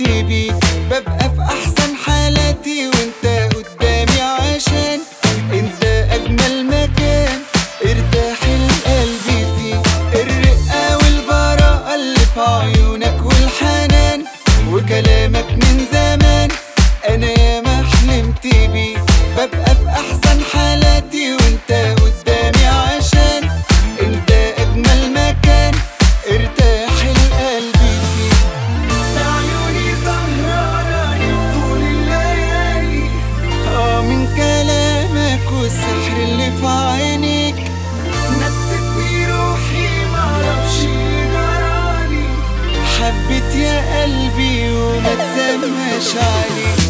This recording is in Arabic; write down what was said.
بيك، ببقى في احسن حالاتي وانت قدامي، عشان انت اجمل مكان ارتاح القلب فيه. الرقة والبراءة اللي في عيونك والحنان وكلامك من زمان انا ياما حلمت بيه، ببقى في احسن حالاتي وانت قدامي، عشان انت اجمل مكان ارتاح القلب فيه. عيوني سهرانة طول الليالي من كلامك والسحر اللي في عينيك، نستني روحي معرفش جرالي، حبيت يا قلبي وما تسماش عليك.